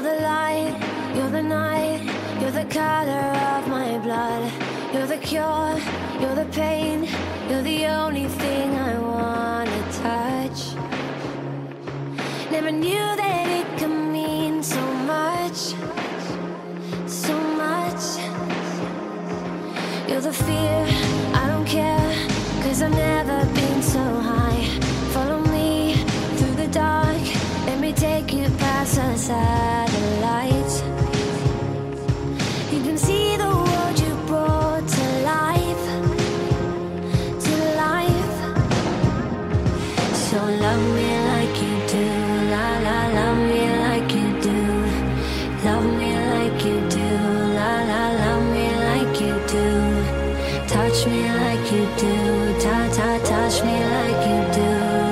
the light, you're the night, you're the color of my blood. You're the cure, you're the pain, you're the only thing I wanna touch. Never knew that it could mean so much, so much. You're the fear, I don't care, 'cause I've never been so high. Follow me through the dark, let me take you past the satellites. You can see the world you brought to life, to life. So love me like you do, la la, love me like you do. Love me like you do, la la, love me like you do. Touch me like you do, ta ta, touch me like you do.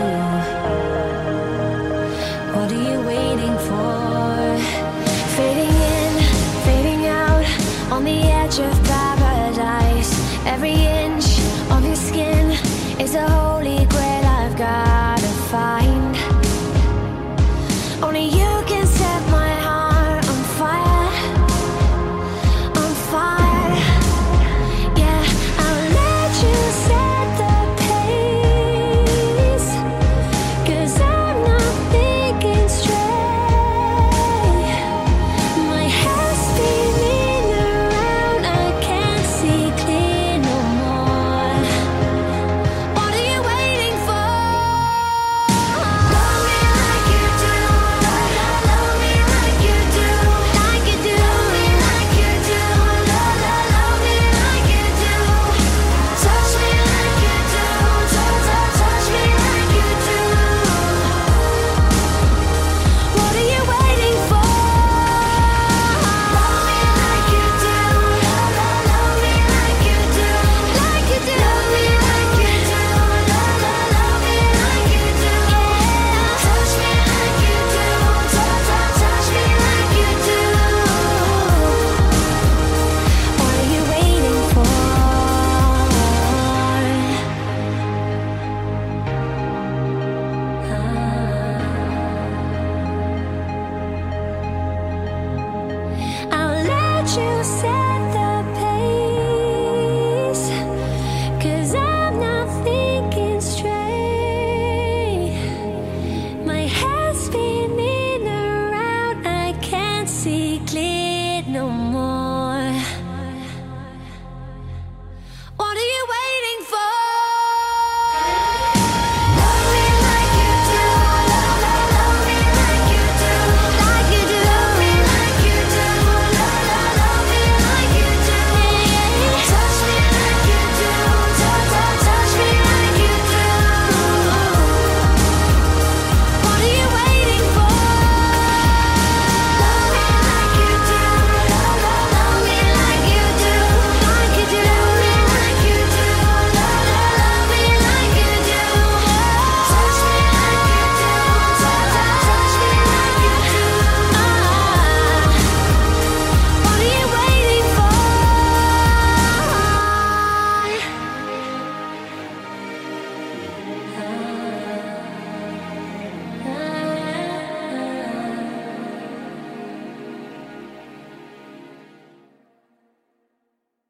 What are you waiting for? Fading in, fading out, on the edge of paradise. Every inch of your skin is a holy grail I've gotta find. Only you can set my heart on fire, on fire. Yeah, I'll let you set the pace, 'cause I'm not thinking straight. My head's spinning around, I can't see clear no more. What are you waiting for? Love me like you do, la la, love me like you do, like you do. Love me like you do, la la, love me like you do. Touch me like you do, touch me like you do. What are you waiting for? Love me like you do, la la, love me like you do, like you do. Love me like you do, la la, love me like you do. Touch me like you do, touch me like you do. What are you waiting for? I'll let you say